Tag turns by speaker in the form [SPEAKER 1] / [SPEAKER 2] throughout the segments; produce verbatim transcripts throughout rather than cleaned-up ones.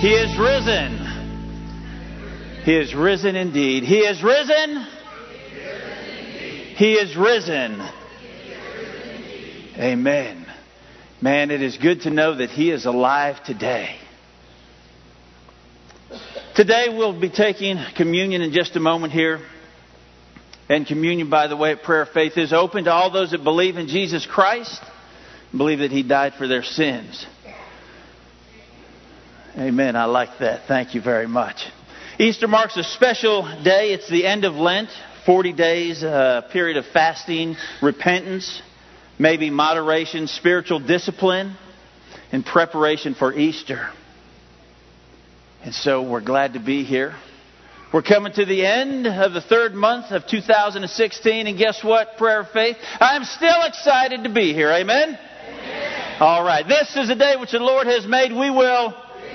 [SPEAKER 1] He is risen. He is risen indeed. He is risen. He is risen. Amen. Man, it is good to know that He is alive today. Today we'll be taking communion in just a moment here. And communion, by the way, at Prayer of Faith is open to all those that believe in Jesus Christ, believe that He died for their sins. Amen. I like that. Thank you very much. Easter marks a special day. It's the end of Lent, forty days, a period of fasting, repentance, maybe moderation, spiritual discipline, in preparation for Easter. And so we're glad to be here. We're coming to the end of the third month of two thousand sixteen. And guess what, Prayer of Faith? I'm still excited to be here. Amen? Amen. All right. This is a day which the Lord has made. We will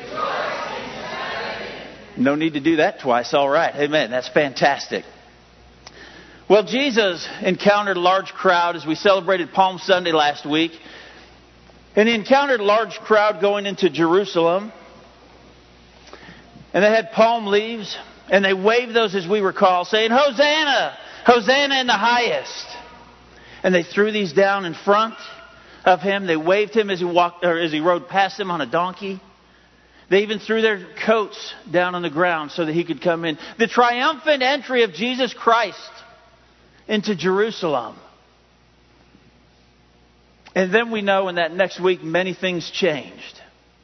[SPEAKER 1] No need to do that twice. All right. Amen. That's fantastic. Well, Jesus encountered a large crowd as we celebrated Palm Sunday last week. And He encountered a large crowd going into Jerusalem. And they had palm leaves. And they waved those, as we recall, saying, Hosanna! Hosanna in the highest! And they threw these down in front of Him. They waved Him as He walked, or as He rode past them on a donkey. They even threw their coats down on the ground so that He could come in. The triumphant entry of Jesus Christ into Jerusalem. And then we know in that next week many things changed.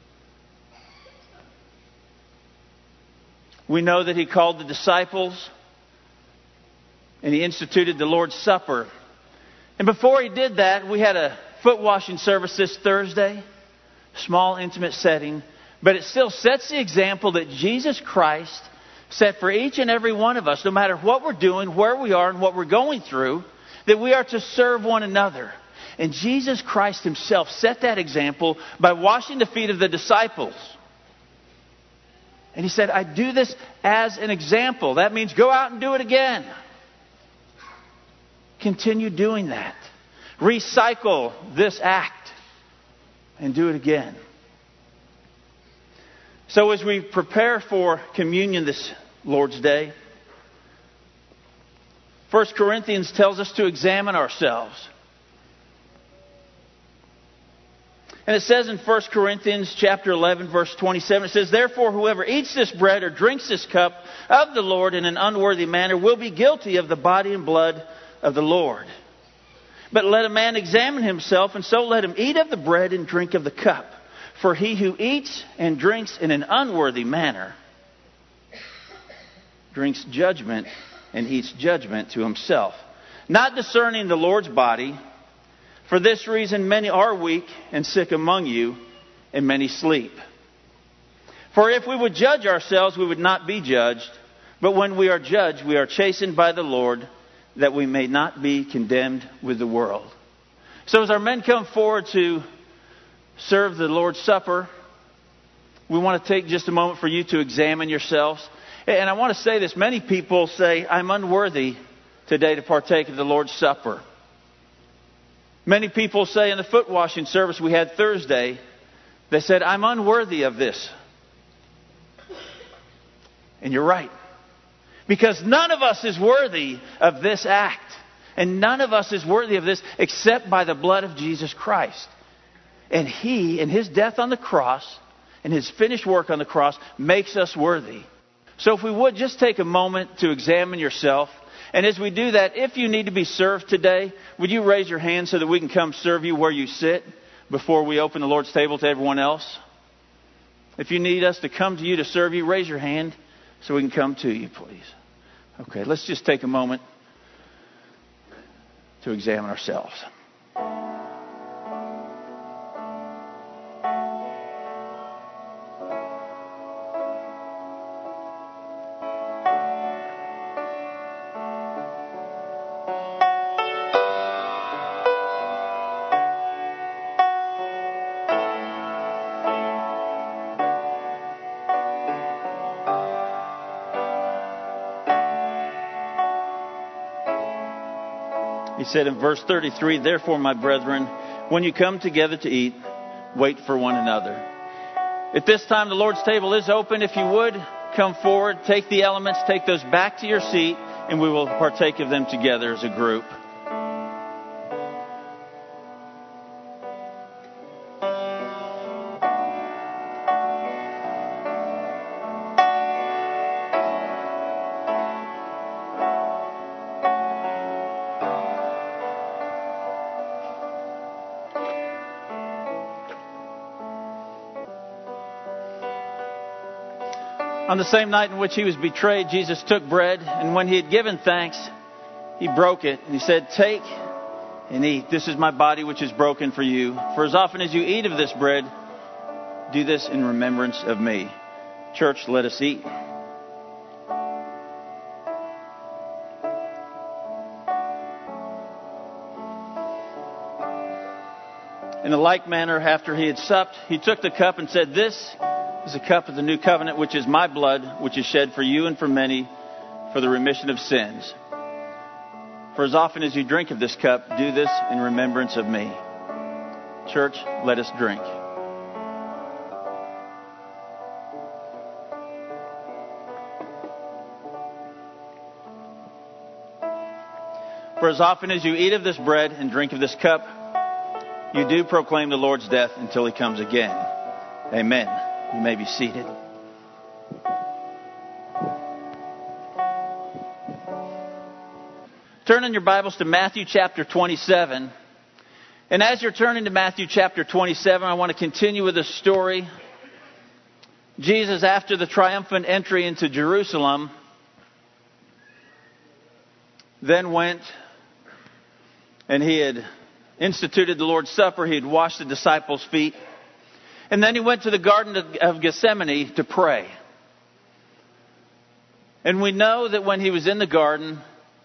[SPEAKER 1] We know that He called the disciples and He instituted the Lord's Supper. And before He did that, we had a foot washing service this Thursday. Small, intimate setting. But it still sets the example that Jesus Christ set for each and every one of us, no matter what we're doing, where we are, and what we're going through, that we are to serve one another. And Jesus Christ Himself set that example by washing the feet of the disciples. And He said, I do this as an example. That means go out and do it again. Continue doing that. Recycle this act and do it again. So as we prepare for communion this Lord's Day, First Corinthians tells us to examine ourselves. And it says in First Corinthians chapter eleven, verse twenty-seven, it says, Therefore, whoever eats this bread or drinks this cup of the Lord in an unworthy manner will be guilty of the body and blood of the Lord. But let a man examine himself, and so let him eat of the bread and drink of the cup. For he who eats and drinks in an unworthy manner drinks judgment and eats judgment to himself, not discerning the Lord's body. For this reason many are weak and sick among you, and many sleep. For if we would judge ourselves, we would not be judged. But when we are judged, we are chastened by the Lord, that we may not be condemned with the world. So as our men come forward to serve the Lord's Supper, we want to take just a moment for you to examine yourselves. And I want to say this. Many people say, I'm unworthy today to partake of the Lord's Supper. Many people say in the foot washing service we had Thursday, they said, I'm unworthy of this. And you're right. Because none of us is worthy of this act. And none of us is worthy of this except by the blood of Jesus Christ. And He, in His death on the cross, and His finished work on the cross, makes us worthy. So if we would just take a moment to examine yourself. And as we do that, if you need to be served today, would you raise your hand so that we can come serve you where you sit before we open the Lord's table to everyone else? If you need us to come to you to serve you, raise your hand so we can come to you, please. Okay, let's just take a moment to examine ourselves. He said in verse thirty-three, Therefore, my brethren, when you come together to eat, wait for one another. At this time, the Lord's table is open. If you would, come forward, take the elements, take those back to your seat, and we will partake of them together as a group. On the same night in which he was betrayed, Jesus took bread, and when he had given thanks, he broke it, and he said, "Take and eat. This is my body which is broken for you. For as often as you eat of this bread, do this in remembrance of me." Church, let us eat. In a like manner, after he had supped, he took the cup and said, "This is a cup of the new covenant, which is my blood, which is shed for you and for many for the remission of sins. For as often as you drink of this cup, do this in remembrance of me." Church, let us drink. For as often as you eat of this bread and drink of this cup, you do proclaim the Lord's death until he comes again. Amen. You may be seated. Turn in your Bibles to Matthew chapter twenty-seven. And as you're turning to Matthew chapter twenty-seven, I want to continue with a story. Jesus, after the triumphant entry into Jerusalem, then went and he had instituted the Lord's Supper. He had washed the disciples' feet. And then he went to the Garden of Gethsemane to pray. And we know that when he was in the garden,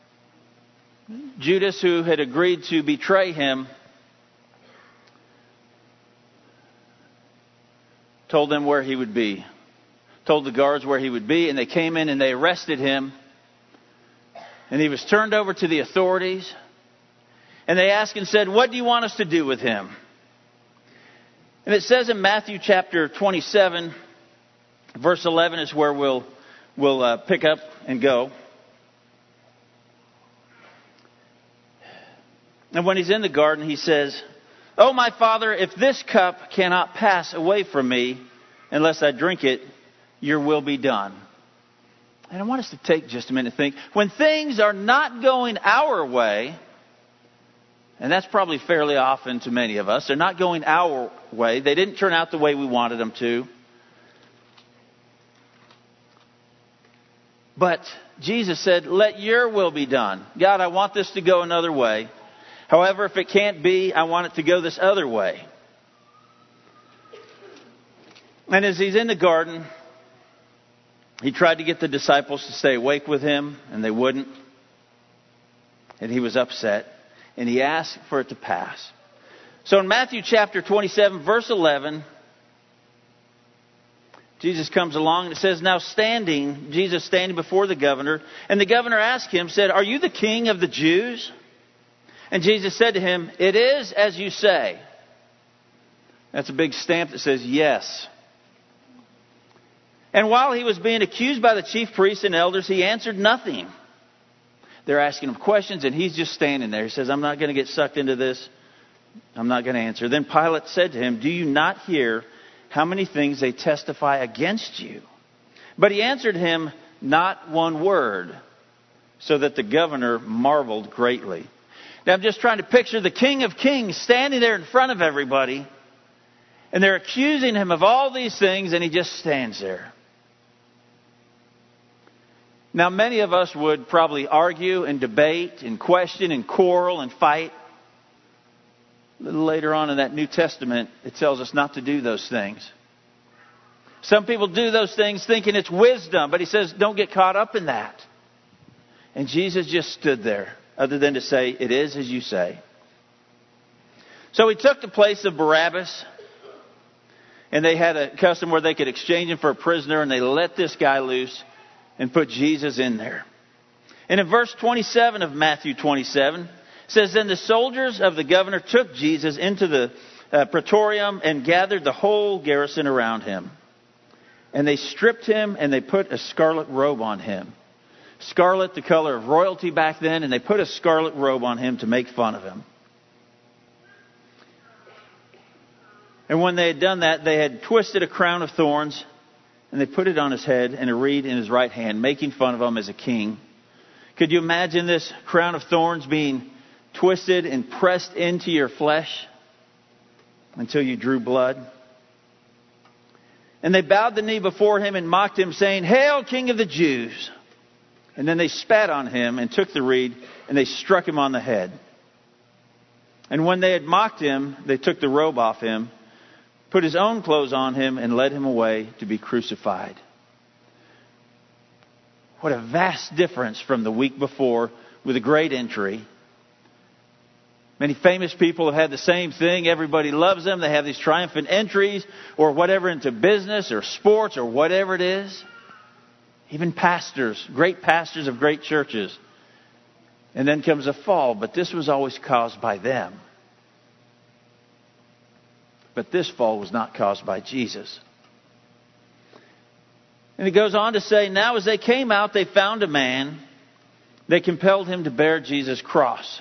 [SPEAKER 1] Judas, who had agreed to betray him, told them where he would be. Told the guards where he would be, and they came in and they arrested him. And he was turned over to the authorities. And they asked and said, "What do you want us to do with him?" And it says in Matthew chapter twenty-seven, verse eleven is where we'll, we'll uh, pick up and go. And when he's in the garden, he says, "Oh, my Father, if this cup cannot pass away from me unless I drink it, your will be done." And I want us to take just a minute and think, when things are not going our way, and that's probably fairly often to many of us, they're not going our way. They didn't turn out the way we wanted them to. But Jesus said, "Let your will be done." God, I want this to go another way. However, if it can't be, I want it to go this other way. And as he's in the garden, he tried to get the disciples to stay awake with him, and they wouldn't. And he was upset. And he asked for it to pass. So in Matthew chapter twenty-seven, verse eleven, Jesus comes along and it says, "Now standing, Jesus standing before the governor, and the governor asked him, said, 'Are you the king of the Jews?' And Jesus said to him, 'It is as you say.'" That's a big stamp that says yes. "And while he was being accused by the chief priests and elders, he answered nothing." They're asking him questions, and he's just standing there. He says, "I'm not going to get sucked into this. I'm not going to answer." Then Pilate said to him, "Do you not hear how many things they testify against you?" But he answered him not one word, so that the governor marveled greatly. Now I'm just trying to picture the King of Kings standing there in front of everybody, and they're accusing him of all these things, and he just stands there. Now, many of us would probably argue and debate and question and quarrel and fight. A little later on in that New Testament, it tells us not to do those things. Some people do those things thinking it's wisdom, but he says don't get caught up in that. And Jesus just stood there, other than to say, "It is as you say." So he took the place of Barabbas, and they had a custom where they could exchange him for a prisoner, and they let this guy loose and put Jesus in there. And in verse twenty-seven of Matthew twenty-seven, it says, "Then the soldiers of the governor took Jesus into the uh, praetorium and gathered the whole garrison around him. And they stripped him and they put a scarlet robe on him. Scarlet, the color of royalty back then, and they put a scarlet robe on him to make fun of him. And when they had done that, they had twisted a crown of thorns and they put it on his head and a reed in his right hand, making fun of him as a king. Could you imagine this crown of thorns being twisted and pressed into your flesh until you drew blood? And they bowed the knee before him and mocked him, saying, "Hail, King of the Jews!" And then they spat on him and took the reed and they struck him on the head. And when they had mocked him, they took the robe off him, put his own clothes on him, and led him away to be crucified. What a vast difference from the week before with a great entry. Many famous people have had the same thing. Everybody loves them. They have these triumphant entries or whatever into business or sports or whatever it is. Even pastors, great pastors of great churches. And then comes a fall, but this was always caused by them. But this fall was not caused by Jesus. And he goes on to say, now as they came out, they found a man. They compelled him to bear Jesus' cross.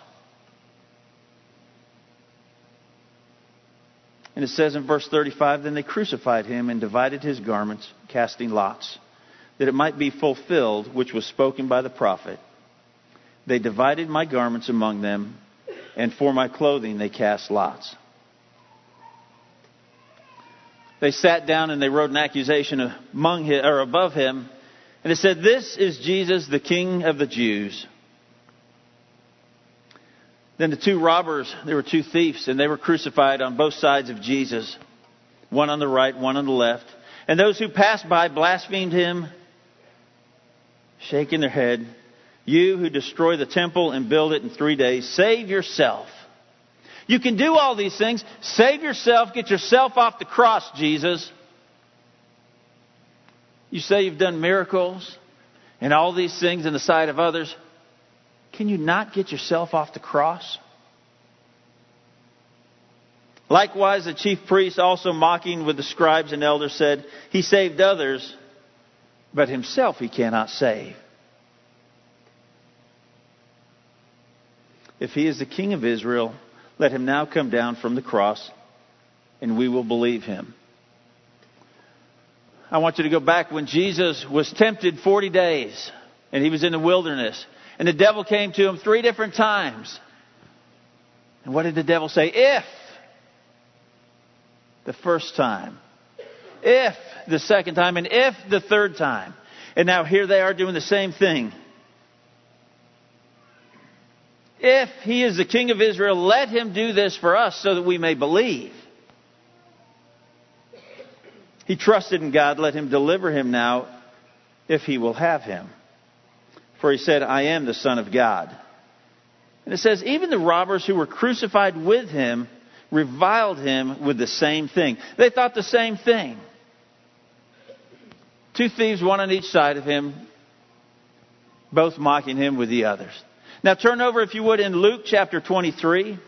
[SPEAKER 1] And it says in verse thirty-five, then they crucified him and divided his garments, casting lots, that it might be fulfilled, which was spoken by the prophet. They divided my garments among them, and for my clothing they cast lots. They sat down and they wrote an accusation among him, or above him, and it said, "This is Jesus, the King of the Jews." Then the two robbers, there were two thieves, and they were crucified on both sides of Jesus, one on the right, one on the left. And those who passed by blasphemed him, shaking their head, "You who destroy the temple and build it in three days, save yourself. You can do all these things. Save yourself. Get yourself off the cross, Jesus. You say you've done miracles and all these things in the sight of others. Can you not get yourself off the cross?" Likewise, the chief priests, also mocking with the scribes and elders, said, "He saved others, but himself he cannot save. If he is the King of Israel, let him now come down from the cross, and we will believe him." I want you to go back when Jesus was tempted forty days, and he was in the wilderness. And the devil came to him three different times. And what did the devil say? If the first time, if the second time, and if the third time. And now here they are doing the same thing. If he is the King of Israel, let him do this for us so that we may believe. He trusted in God. Let him deliver him now if he will have him. For he said, "I am the Son of God." And it says, even the robbers who were crucified with him reviled him with the same thing. They thought the same thing. Two thieves, one on each side of him, both mocking him with the others. Now turn over, if you would, in Luke chapter twenty-three.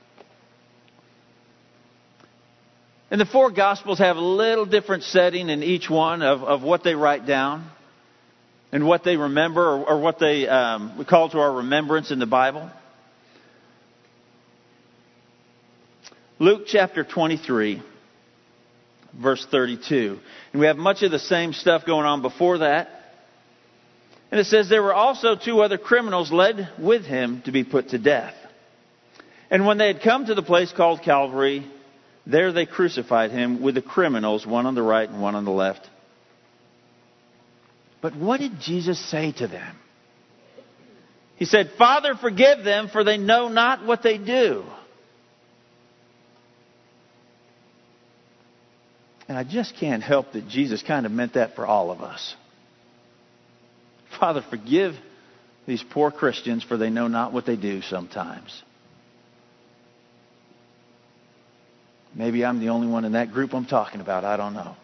[SPEAKER 1] And the four Gospels have a little different setting in each one of, of what they write down and what they remember, or, or what they um, we call to our remembrance in the Bible. Luke chapter twenty-three, verse thirty-two. And we have much of the same stuff going on before that. And it says, there were also two other criminals led with him to be put to death. And when they had come to the place called Calvary, there they crucified him with the criminals, one on the right and one on the left. But what did Jesus say to them? He said, "Father, forgive them, for they know not what they do." And I just can't help that Jesus kind of meant that for all of us. Father, forgive these poor Christians, for they know not what they do sometimes. Maybe I'm the only one in that group I'm talking about. I don't know.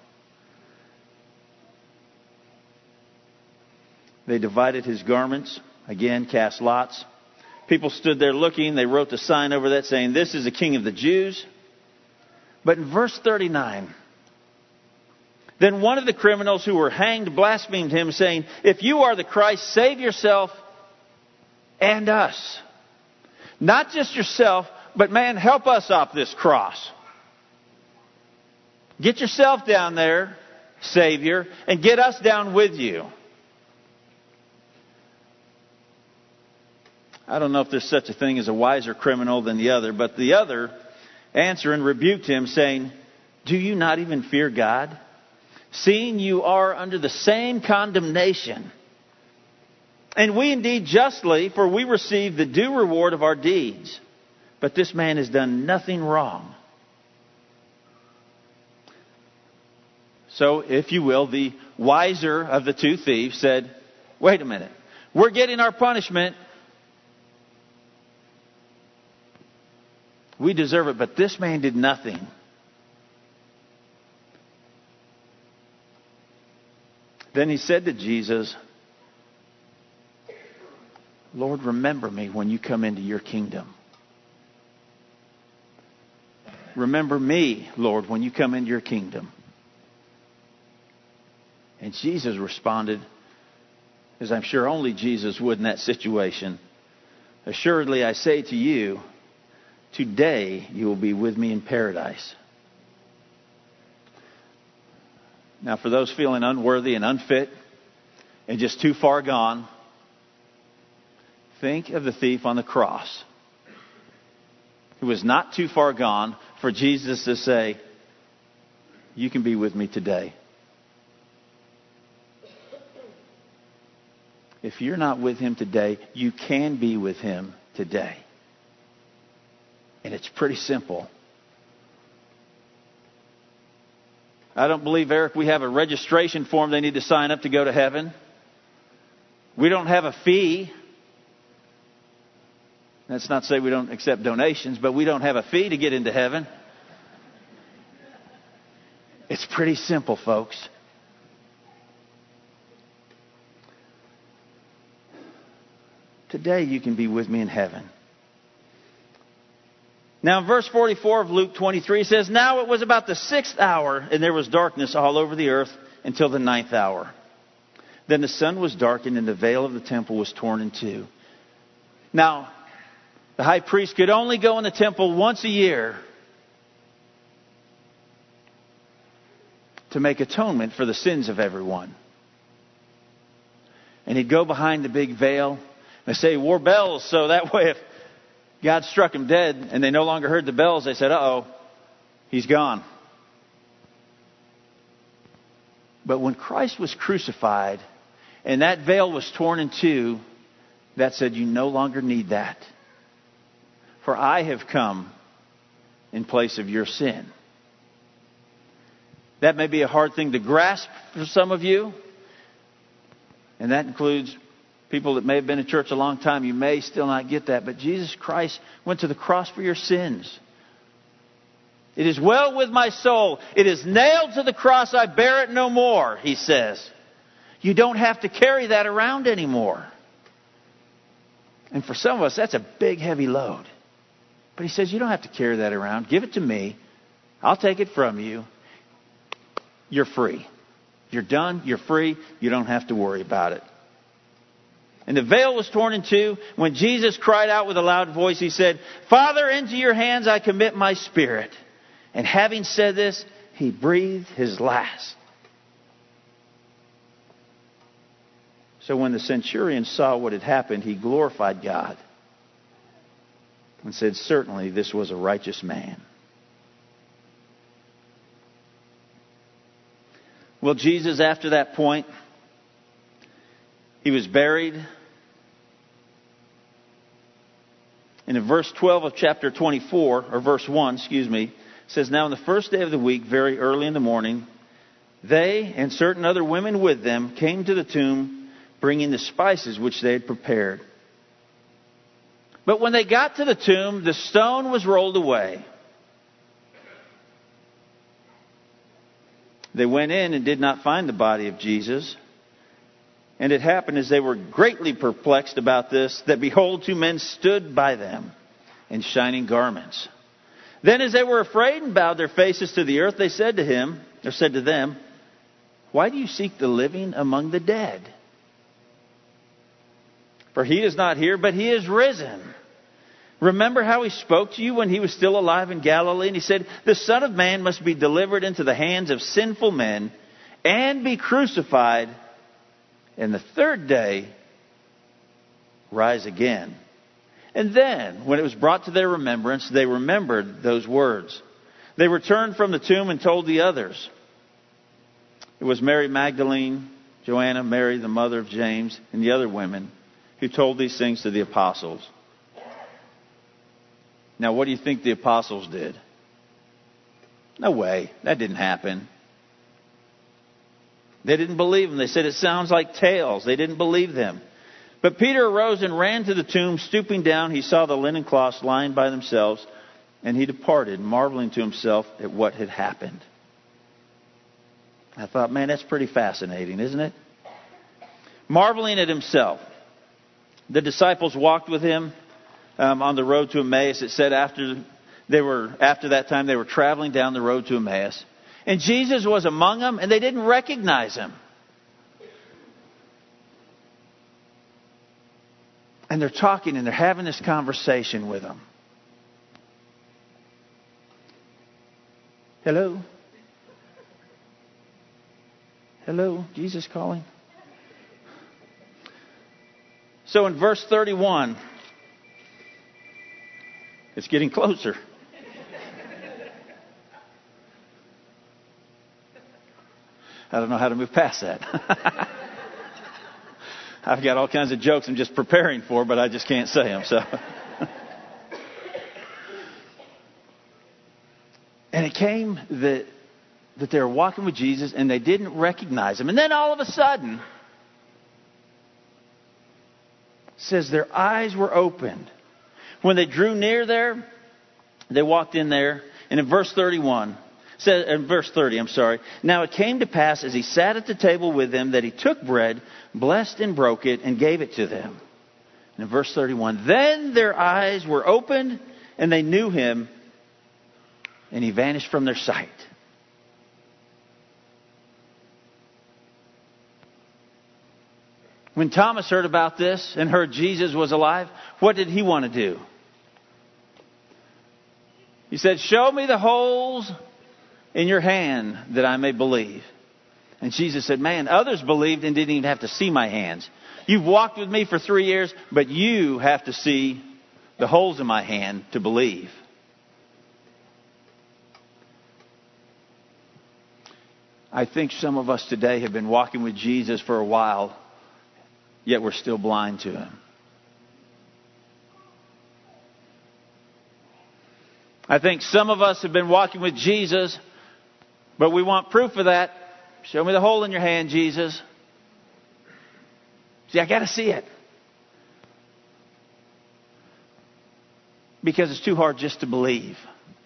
[SPEAKER 1] They divided his garments. Again, cast lots. People stood there looking. They wrote the sign over that saying, "This is the King of the Jews." But in verse thirty-nine, then one of the criminals who were hanged blasphemed him, saying, if you are the Christ, save yourself and us. Not just yourself, but man, help us off this cross. Get yourself down there, Savior, and get us down with you. I don't know if there's such a thing as a wiser criminal than the other, but the other answering rebuked him, saying, do you not even fear God, seeing you are under the same condemnation? And we indeed justly, for we receive the due reward of our deeds. But this man has done nothing wrong. So, if you will, the wiser of the two thieves said, wait a minute, we're getting our punishment. We deserve it, but this man did nothing. Then he said to Jesus, Lord, remember me when you come into your kingdom. Remember me, Lord, when you come into your kingdom. And Jesus responded, as I'm sure only Jesus would in that situation, assuredly I say to you, today you will be with me in paradise. Now, for those feeling unworthy and unfit and just too far gone, think of the thief on the cross who was not too far gone for Jesus to say, you can be with me today. If you're not with him today, you can be with him today. And it's pretty simple. I don't believe, Eric, we have a registration form they need to sign up to go to heaven. We don't have a fee. That's not to say we don't accept donations, but we don't have a fee to get into heaven. It's pretty simple, folks. Today you can be with me in heaven. Now in verse forty-four of Luke twenty-three it says, now it was about the sixth hour, and there was darkness all over the earth until the ninth hour. Then the sun was darkened, and the veil of the temple was torn in two. Now, the high priest could only go in the temple once a year to make atonement for the sins of everyone. And he'd go behind the big veil. They say he wore bells, so that way if God struck him dead and they no longer heard the bells, they said, uh-oh, he's gone. But when Christ was crucified and that veil was torn in two, that said, you no longer need that. For I have come in place of your sin. That may be a hard thing to grasp for some of you. And that includes people that may have been in church a long time. You may still not get that. But Jesus Christ went to the cross for your sins. It is well with my soul. It is nailed to the cross. I bear it no more, he says. You don't have to carry that around anymore. And for some of us, that's a big, heavy load. But he says, you don't have to carry that around. Give it to me. I'll take it from you. You're free. You're done. You're free. You don't have to worry about it. And the veil was torn in two. When Jesus cried out with a loud voice, he said, Father, into your hands I commit my spirit. And having said this, he breathed his last. So when the centurion saw what had happened, he glorified God and said, certainly this was a righteous man. Well, Jesus, after that point, he was buried. And in verse twelve of chapter twenty-four, or verse one, excuse me, it says, now on the first day of the week, very early in the morning, they and certain other women with them came to the tomb, bringing the spices which they had prepared. But when they got to the tomb, the stone was rolled away. They went in and did not find the body of Jesus. And it happened as they were greatly perplexed about this, that behold, two men stood by them in shining garments. Then as they were afraid and bowed their faces to the earth, they said to him, or said to them, "Why do you seek the living among the dead? For he is not here, but he is risen. Remember how he spoke to you when he was still alive in Galilee? And he said, the Son of Man must be delivered into the hands of sinful men and be crucified, and the third day rise again." And then, when it was brought to their remembrance, they remembered those words. They returned from the tomb and told the others. It was Mary Magdalene, Joanna, Mary, the mother of James, and the other women who told these things to the apostles. Now, what do you think the apostles did? No way. That didn't happen. They didn't believe them. They said it sounds like tales. They didn't believe them. But Peter arose and ran to the tomb. Stooping down, he saw the linen cloths lying by themselves, and he departed, marveling to himself at what had happened. I thought, man, that's pretty fascinating, isn't it? Marveling at himself. The disciples walked with him um, on the road to Emmaus. It said after they were after that time they were traveling down the road to Emmaus, and Jesus was among them, and they didn't recognize him. And they're talking and they're having this conversation with him. Hello? Hello? Jesus calling? So in verse thirty-one, it's getting closer. I don't know how to move past that. I've got all kinds of jokes I'm just preparing for, but I just can't say them. So, and it came that that they were walking with Jesus and they didn't recognize him. And then all of a sudden, it says their eyes were opened. When they drew near there, they walked in there. And in verse thirty-one, says in verse thirty, I'm sorry. Now it came to pass as he sat at the table with them that he took bread, blessed and broke it, and gave it to them. And in verse thirty-one, then their eyes were opened and they knew him, and he vanished from their sight. When Thomas heard about this and heard Jesus was alive, what did he want to do? He said, "Show me the holes in your hand that I may believe." And Jesus said, "Man, others believed and didn't even have to see my hands. You've walked with me for three years, but you have to see the holes in my hand to believe." I think some of us today have been walking with Jesus for a while, yet we're still blind to him. I think some of us have been walking with Jesus, but we want proof of that. Show me the hole in your hand, Jesus. See, I got to see it. Because it's too hard just to believe.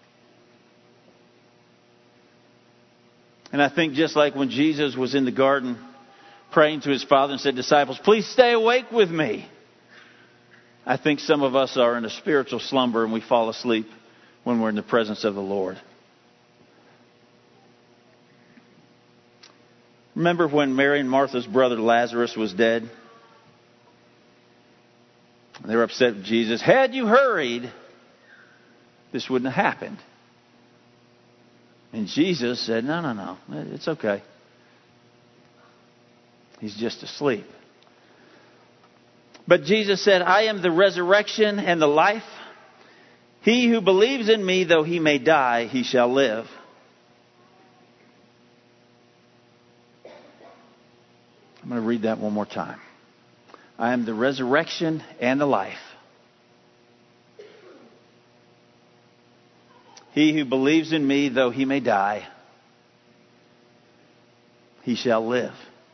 [SPEAKER 1] And I think just like when Jesus was in the garden praying to his Father and said, "Disciples, please stay awake with me." I think some of us are in a spiritual slumber and we fall asleep when we're in the presence of the Lord. Remember when Mary and Martha's brother Lazarus was dead? They were upset with Jesus. Had you hurried, this wouldn't have happened. And Jesus said, no, no, no, it's okay. He's just asleep. But Jesus said, "I am the resurrection and the life. He who believes in me, though he may die, he shall live." I'm going to read that one more time. I am the resurrection and the life. He who believes in me, though he may die, he shall live.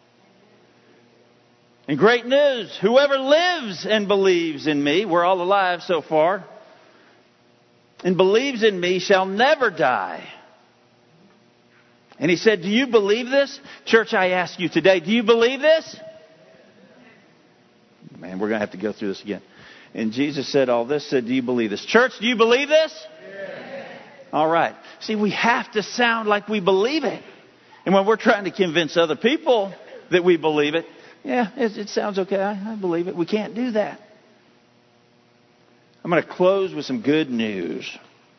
[SPEAKER 1] And great news, whoever lives and believes in me, we're all alive so far, and believes in me shall never die. And he said, do you believe this? Church, I ask you today, do you believe this? Man, we're going to have to go through this again. And Jesus said all this, said, do you believe this? Church, do you believe this? Yes. All right. See, we have to sound like we believe it. And when we're trying to convince other people that we believe it, yeah, it, it sounds okay. I, I believe it. We can't do that. I'm going to close with some good news.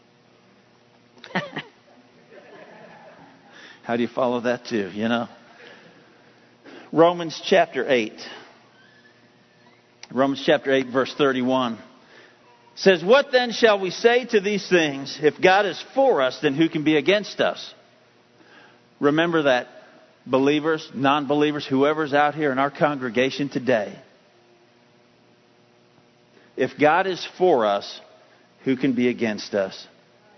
[SPEAKER 1] How do you follow that too, you know? Romans chapter eight. Romans chapter eight, verse thirty-one. Says, what then shall we say to these things? If God is for us, then who can be against us? Remember that, believers, non-believers, whoever's out here in our congregation today. If God is for us, who can be against us?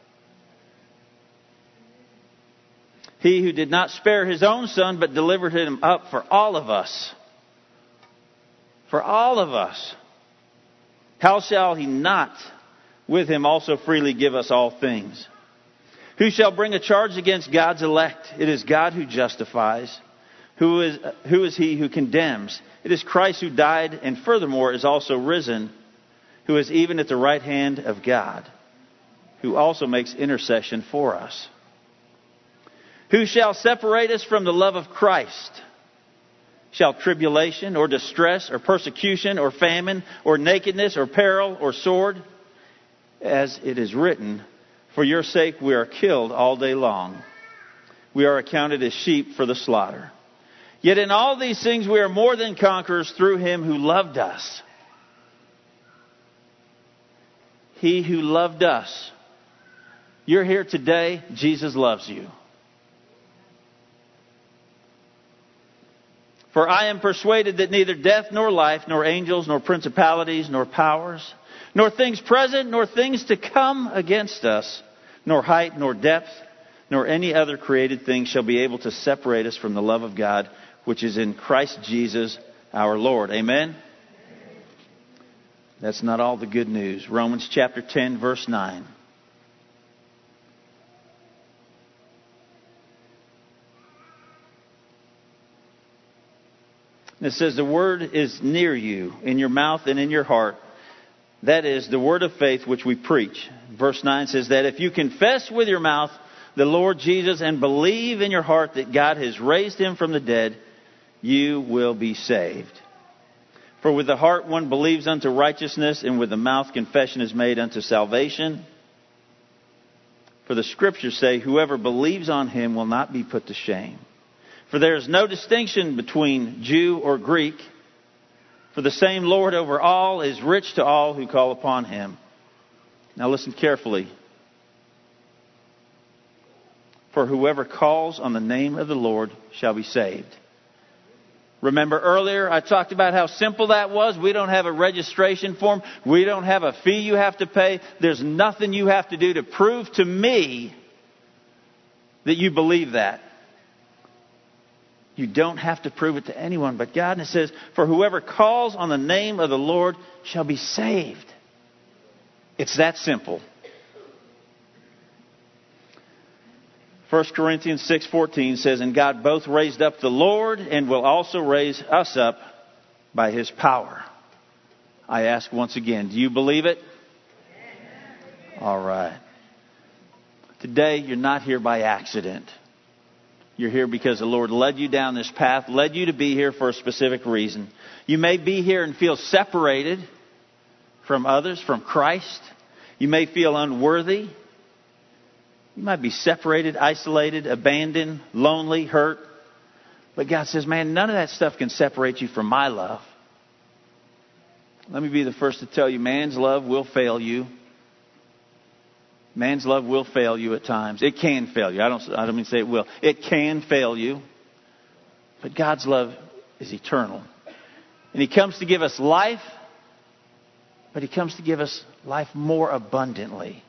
[SPEAKER 1] He who did not spare his own son, but delivered him up for all of us. For all of us. How shall he not with him also freely give us all things? Who shall bring a charge against God's elect? It is God who justifies. Who is, who is he who condemns? It is Christ who died and furthermore is also risen, who is even at the right hand of God, who also makes intercession for us. Who shall separate us from the love of Christ? Shall tribulation or distress or persecution or famine or nakedness or peril or sword? As it is written, for your sake we are killed all day long. We are accounted as sheep for the slaughter. Yet in all these things we are more than conquerors through him who loved us. He who loved us. You're here today, Jesus loves you. For I am persuaded that neither death nor life, nor angels, nor principalities, nor powers, nor things present, nor things to come against us, nor height, nor depth, nor any other created thing shall be able to separate us from the love of God, which is in Christ Jesus our Lord. Amen? That's not all the good news. Romans chapter ten, verse nine. It says, the word is near you, in your mouth and in your heart. That is the word of faith which we preach. Verse nine says that if you confess with your mouth the Lord Jesus and believe in your heart that God has raised him from the dead, you will be saved. For with the heart one believes unto righteousness, and with the mouth confession is made unto salvation. For the scriptures say, whoever believes on him will not be put to shame. For there is no distinction between Jew or Greek. For the same Lord over all is rich to all who call upon him. Now listen carefully. For whoever calls on the name of the Lord shall be saved. Remember earlier I talked about how simple that was. We don't have a registration form. We don't have a fee you have to pay. There's nothing you have to do to prove to me that you believe that. You don't have to prove it to anyone but God. And it says, for whoever calls on the name of the Lord shall be saved. It's that simple. First Corinthians six fourteen says, and God both raised up the Lord and will also raise us up by his power. I ask once again, do you believe it? All right. Today you're not here by accident. You're here because the Lord led you down this path, led you to be here for a specific reason. You may be here and feel separated from others, from Christ. You may feel unworthy. You might be separated, isolated, abandoned, lonely, hurt. But God says, man, none of that stuff can separate you from my love. Let me be the first to tell you, man's love will fail you. Man's love will fail you at times. It can fail you. I don't, I don't mean to say it will. It can fail you. But God's love is eternal. And he comes to give us life, but he comes to give us life more abundantly.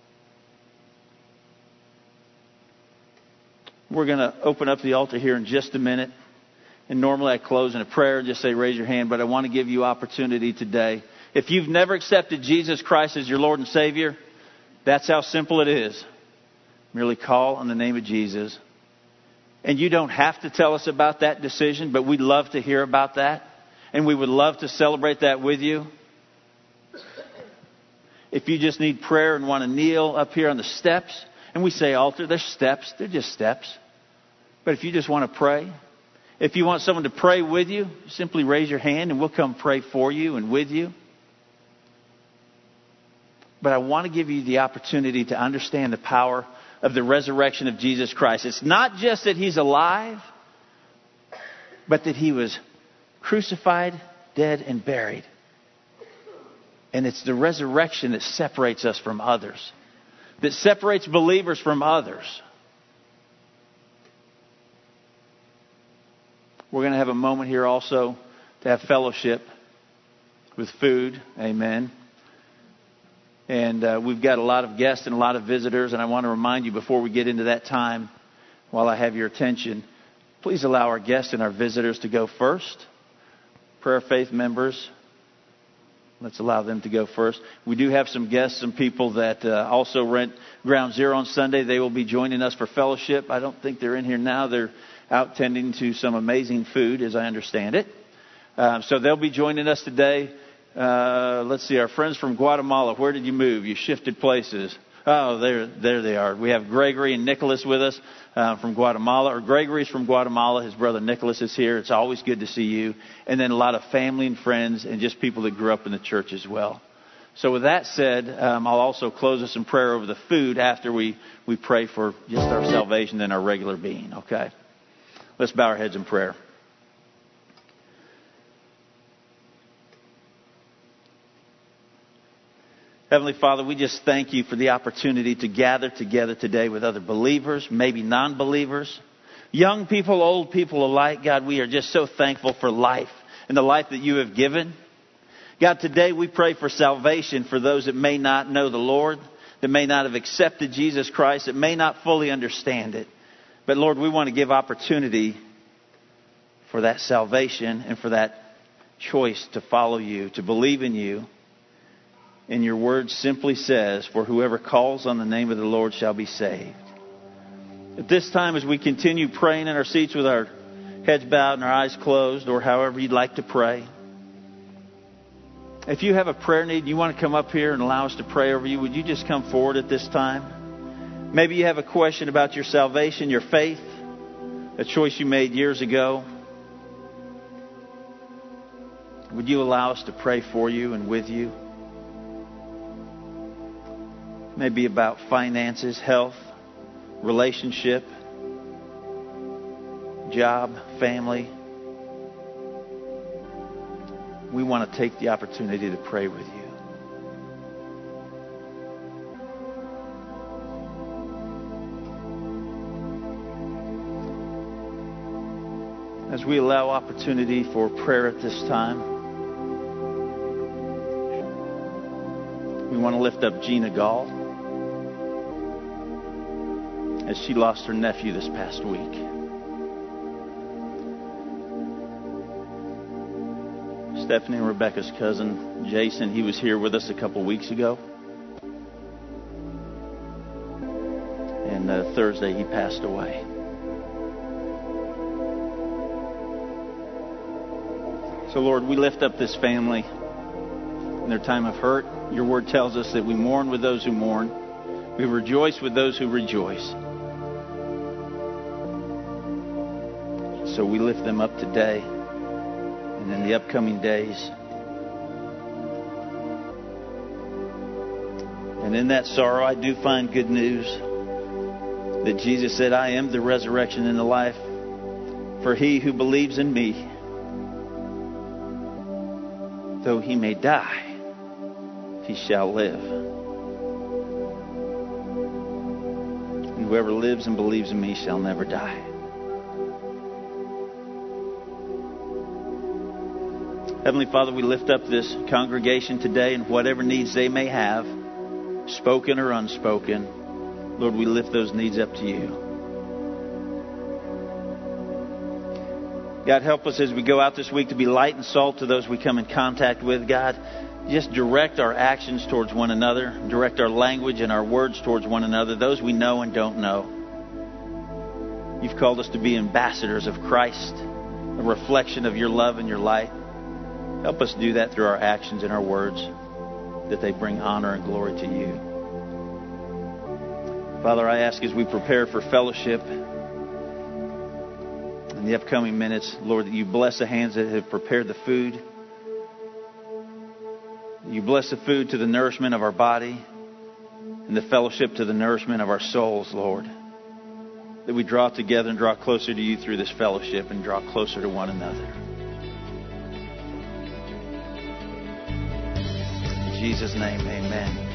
[SPEAKER 1] We're going to open up the altar here in just a minute. And normally I close in a prayer and just say, raise your hand. But I want to give you opportunity today. If you've never accepted Jesus Christ as your Lord and Savior, that's how simple it is. Merely call on the name of Jesus. And you don't have to tell us about that decision, but we'd love to hear about that. And we would love to celebrate that with you. If you just need prayer and want to kneel up here on the steps And we say altar, there's steps. They're just steps. But if you just want to pray, if you want someone to pray with you, simply raise your hand and we'll come pray for you and with you. But I want to give you the opportunity to understand the power of the resurrection of Jesus Christ. It's not just that He's alive, but that He was crucified, dead, and buried. And it's the resurrection that separates us from others, that separates believers from others. We're going to have a moment here also to have fellowship with food. Amen. And uh, we've got a lot of guests and a lot of visitors. And I want to remind you before we get into that time, while I have your attention, please allow our guests and our visitors to go first. Prayer of Faith members, let's allow them to go first. We do have some guests, some people that uh, also rent Ground Zero on Sunday. They will be joining us for fellowship. I don't think they're in here now. They're out tending to some amazing food, as I understand it. Uh, so they'll be joining us today. Uh, let's see, our friends from Guatemala. Where did you move? You shifted places. Oh, there, there they are. We have Gregory and Nicholas with us uh, from Guatemala. Or Gregory's from Guatemala. His brother Nicholas is here. It's always good to see you. And then a lot of family and friends and just people that grew up in the church as well. So with that said, um, I'll also close us in prayer over the food after we, we pray for just our salvation and our regular being. Okay? Let's bow our heads in prayer. Heavenly Father, we just thank you for the opportunity to gather together today with other believers, maybe non-believers, young people, old people alike. God, we are just so thankful for life and the life that you have given. God, today we pray for salvation for those that may not know the Lord, that may not have accepted Jesus Christ, that may not fully understand it. But Lord, we want to give opportunity for that salvation and for that choice to follow you, to believe in you. And your word simply says, for whoever calls on the name of the Lord shall be saved. At this time, as we continue praying in our seats with our heads bowed and our eyes closed, or however you'd like to pray, if you have a prayer need, you want to come up here and allow us to pray over you, would you just come forward at this time? Maybe you have a question about your salvation, your faith, a choice you made years ago. Would you allow us to pray for you and with you? Maybe about finances, health, relationship, job, family. We want to take the opportunity to pray with you. As we allow opportunity for prayer at this time, we want to lift up Gina Gall as she lost her nephew this past week. Stephanie and Rebecca's cousin, Jason, he was here with us a couple weeks ago. And uh, Thursday he passed away. So Lord, we lift up this family in their time of hurt. Your word tells us that we mourn with those who mourn. We rejoice with those who rejoice. So we lift them up today and in the upcoming days. And in that sorrow, I do find good news that Jesus said, I am the resurrection and the life. For he who believes in me, though he may die, he shall live. And whoever lives and believes in me shall never die. Heavenly Father, we lift up this congregation today and whatever needs they may have, spoken or unspoken. Lord, we lift those needs up to you. God, help us as we go out this week to be light and salt to those we come in contact with. God, just direct our actions towards one another. Direct our language and our words towards one another, those we know and don't know. You've called us to be ambassadors of Christ, a reflection of your love and your light. Help us do that through our actions and our words, that they bring honor and glory to you. Father, I ask as we prepare for fellowship in the upcoming minutes, Lord, that you bless the hands that have prepared the food. You bless the food to the nourishment of our body and the fellowship to the nourishment of our souls, Lord. That we draw together and draw closer to you through this fellowship and draw closer to one another. In Jesus' name, amen.